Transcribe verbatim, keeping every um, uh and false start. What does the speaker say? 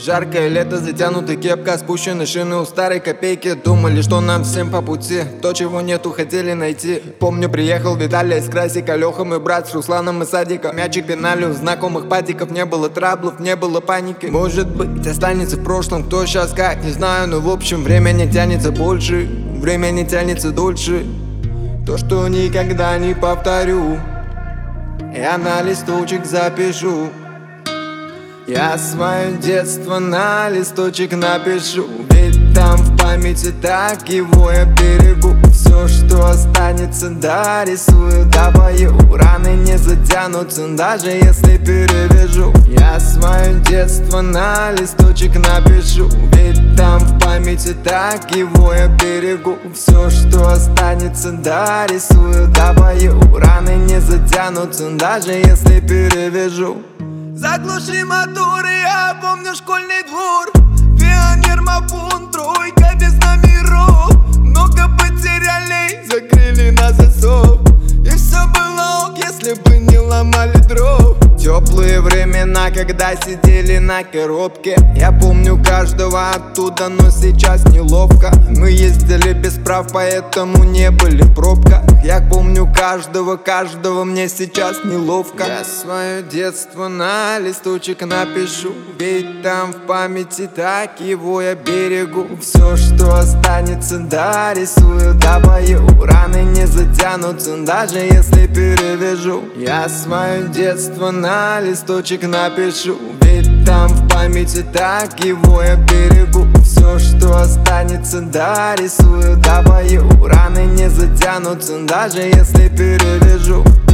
Жаркое лето, затянутая кепка, спущены шины у старой копейки. Думали, что нам всем по пути, то, чего нету, хотели найти. Помню, приехал Виталий из Красика, Леха мой брат с Русланом и Садика. Мячик пинали у знакомых патиков, не было траблов, не было паники. Может быть, останется в прошлом, кто сейчас как, не знаю, но в общем время не тянется больше, время не тянется дольше. То, что никогда не повторю, я на листочек запишу. Я свое детство на листочек напишу, ведь там в памяти так его я берегу. Все, что останется, дорисую, добою. Раны не затянутся, даже если перевяжу. Я свое детство на листочек напишу, ведь там в памяти так его я берегу. Все, что останется, дорисую, добою. Раны не затянутся, даже если перевяжу. Заглуши моторы, я помню школьный двор. Пионер, мапун, тройка без номеров. Много потеряли, закрыли на засов. И все было ок, если бы не ломали дров. Теплые времена, когда сидели на коробке. Я помню каждого оттуда, но сейчас неловко. Мы ездили без прав, поэтому не были в пробках. Я помню каждого, каждого, мне сейчас неловко. Я свое детство на листочек напишу, ведь там в памяти так его я берегу. Все, что останется, дорисую, добою. Раны не затянутся, даже если перевяжу. Я свое детство на листочек напишу, ведь там в памяти так его я берегу. Все, что останется, дорисую, добою. Раны не затянутся, даже если перевяжу.